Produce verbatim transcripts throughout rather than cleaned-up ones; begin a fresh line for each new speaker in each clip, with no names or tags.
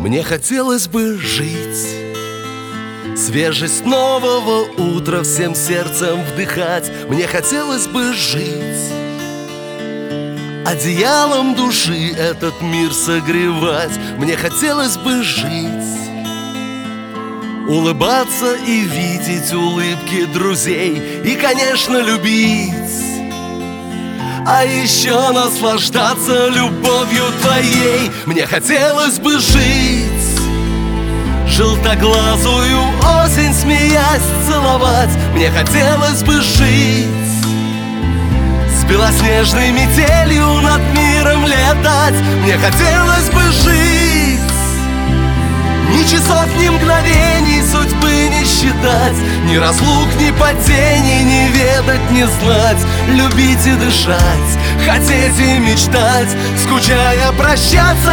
Мне хотелось бы жить, свежесть нового утра всем сердцем вдыхать. Мне хотелось бы жить, одеялом души этот мир согревать. Мне хотелось бы жить, улыбаться и видеть улыбки друзей. И, конечно, любить, а еще наслаждаться любовью твоей. Мне хотелось бы жить, желтоглазую осень, смеясь, целовать. Мне хотелось бы жить, с белоснежной метелью над миром летать. Мне хотелось бы жить, ни часов, ни мгновений судьбы не считать, ни разлук, ни потений не ведать, не знать. Любить и дышать, хотеть и мечтать, скучая прощаться,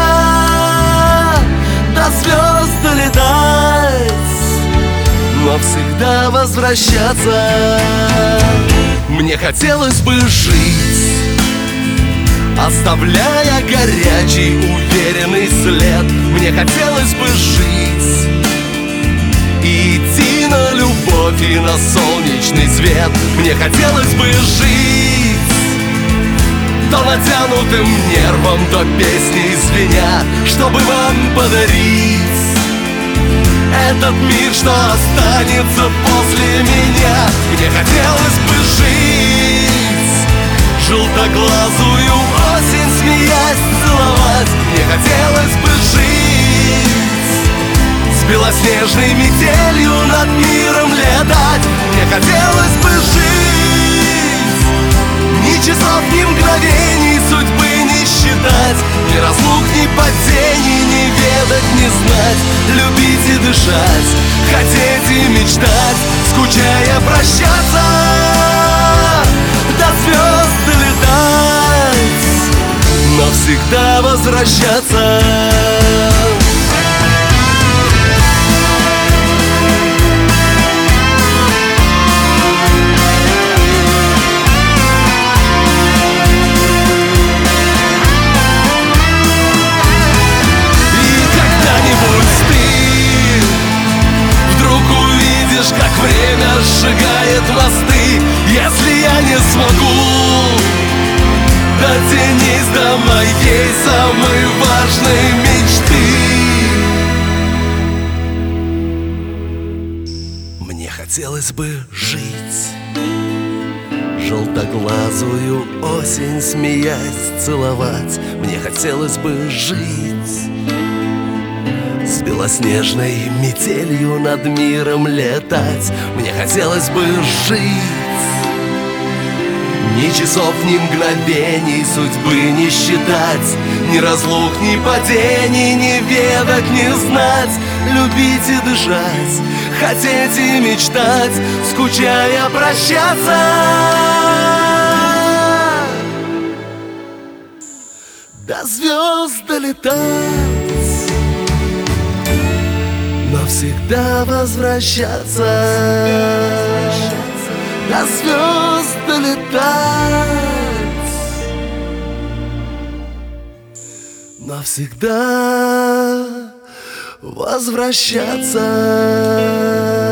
до звезд долетать, но всегда возвращаться. Мне хотелось бы жить, оставляя горячий, уверенный след. Мне хотелось бы жить и идти на любовь и на солнечный свет. Мне хотелось бы жить, то натянутым нервом, то песней звеня, чтобы вам подарить этот мир, что останется после меня. Мне хотелось бы жить, желтоглазую осень, смеясь, целовать. Мне хотелось бы жить, с белоснежной метелью над миром летать. Мне хотелось бы жить, ни часов, ни мгновений судьбы не считать, ни разлук, ни падений не ведать, не знать. Любить и дышать, хотеть и мечтать, скучая прощаться, до звезд долетать, но всегда возвращаться. Как время сжигает мосты, если я не смогу дотянись до моей самой важной мечты. Мне хотелось бы жить, желтоглазую осень, смеясь, целовать. Мне хотелось бы жить, с белоснежной метелью над миром летать. Мне хотелось бы жить, ни часов, ни мгновений судьбы не считать, ни разлук, ни падений не ведать, не знать. Любить и дышать, хотеть и мечтать, скучая прощаться, до звезд долетать, но всегда возвращаться, до звезд долетать, но всегда возвращаться.